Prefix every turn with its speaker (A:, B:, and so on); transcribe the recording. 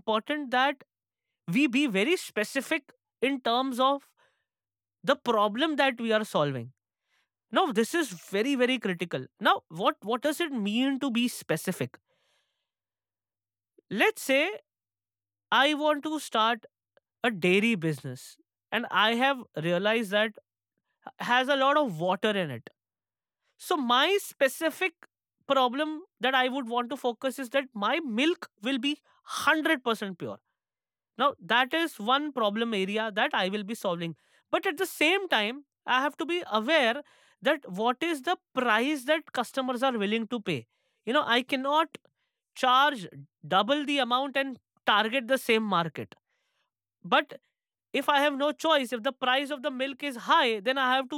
A: important that we be very specific in terms of the problem that we are solving. Now, this is very, very critical. Now, what does it mean to be specific? Let's say I want to start a dairy business, and I have realized that has a lot of water in it. So my specific problem that I would want to focus is that my milk will be 100% pure. Now, that is one problem area that I will be solving. But at the same time, I have to be aware that what is the price that customers are willing to pay. I cannot charge double the amount and target the same market. But if I have no choice, if the price of the milk is high, then I have to